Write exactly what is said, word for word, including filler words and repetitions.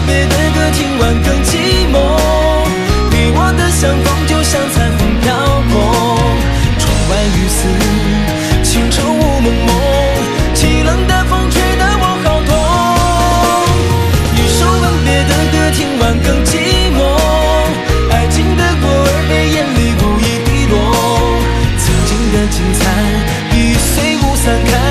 别的歌听完更寂寞。你我的相逢就像彩虹飘过，窗外雨丝，清晨雾蒙蒙，凄冷的风吹得我好痛。一首吻别的歌听完更寂寞，爱情的果儿被眼里无意滴落，曾经的精彩已随雾散开。